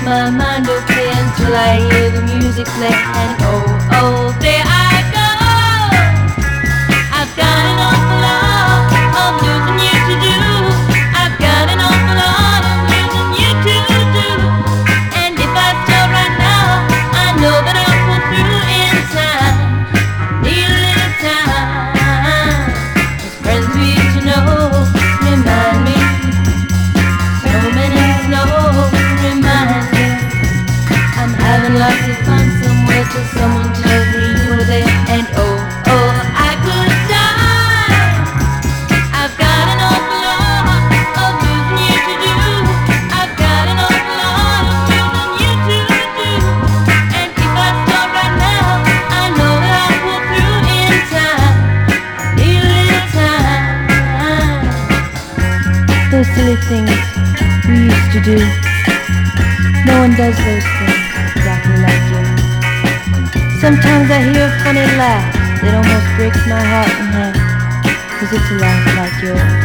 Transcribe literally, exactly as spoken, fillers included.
my mind okay until I hear the music play. And oh, oh, there I go. I've got an awful lot of losing you to do. I've got an awful lot of losing you to do. And if I stop right now, I know that I'll pull through in time. Need a little time. Those friends we used to know remind me. So many snow remind me. I'm having lots of fun somewhere till someone tells me you were there. And oh, oh, I could die. I've got an awful lot of losing you to do. I've got an awful lot of losing you to do. And if I stop right now, I know that I'll pull through in time. Need a little time. Those silly things we used to do. No one does those things exactly like you. Sometimes I hear a funny laugh that almost breaks my heart in half, 'cause it's a laugh like yours.